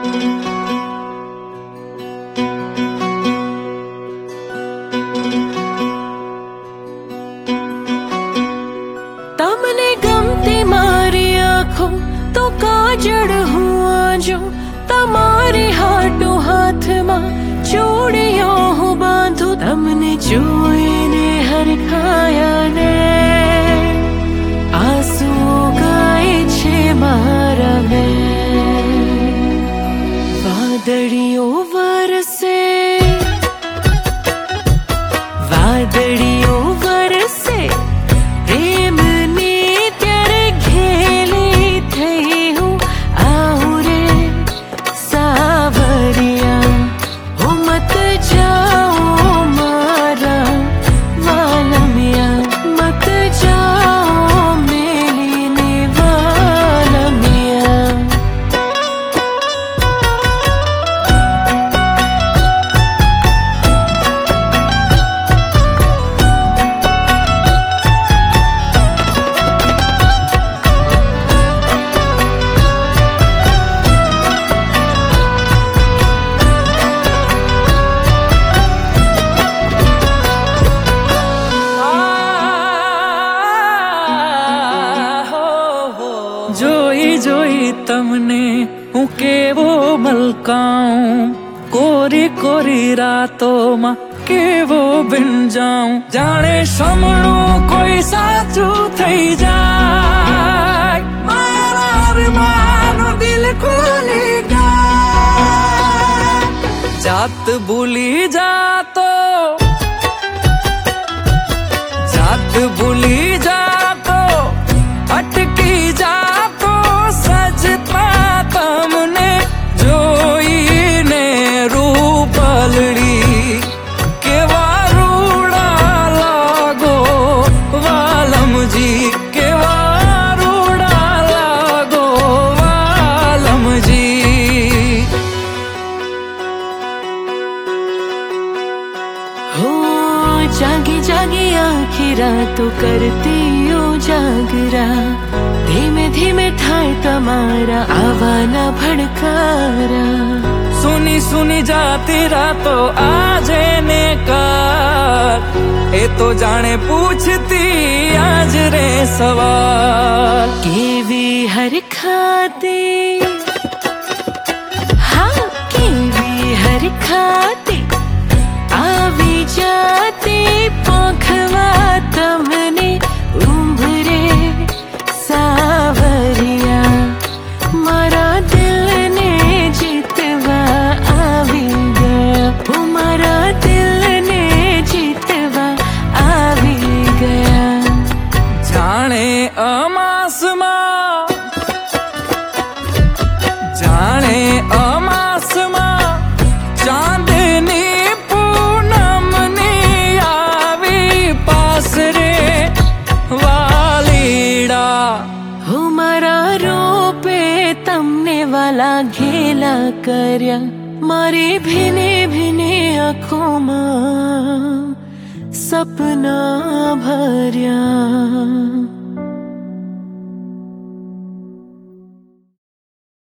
तमने गमती मारी आँखों तो काजड़ हुआ जो तमारे हाथों हाथ मां चूड़ियों हूँ बांधू तमने चूए ने हर खाया ने आंसू गाए छे मारा में वादड़ियों वरसे वादड़ियों वरसे प्रेम ने तेरे घेली थई हूँ आहू रे सावरिया हो मत जाओ मारा वालमिया मत जाओ मेलिने वालमिया। जोई जोई तमने हूँ केवो मलकाऊं कोरी कोरी रातों मां केवो बिन जाऊं जाने समणो कोई साचू थई जाय मारा अरमानो दिल खोली गया जात भूली जातो जात भूली जातो अटकी जा सजता तमने जोई ने रूपलड़ी केवा रूड़ा लागो वालम जी केवा रूड़ा लागो वालम जी। हो जागी जागी आँखी रातों करती यो जागरा धीमे धीमे ठाए तमारा आवाना भड़कारा सुनी सुनी जाती रातो आजे ने कार ए तो जाने पूछती आज रे सवाल केवी हर खाते हाँ केवी हर खाते आवी जाती पंखवा तमने उम्भरे सावरिया मारा दिल ने जीतवा आवी गया वो मारा दिल ने जीतवा आवी गया जाने अमासमा जाने अमासमा चांदनी पूनम ने आवी पास रे वालीड़ा हो मारा रूपे तमने वाला घेला कर्या मारे भिने भिने आँखों मां सपना भर्या।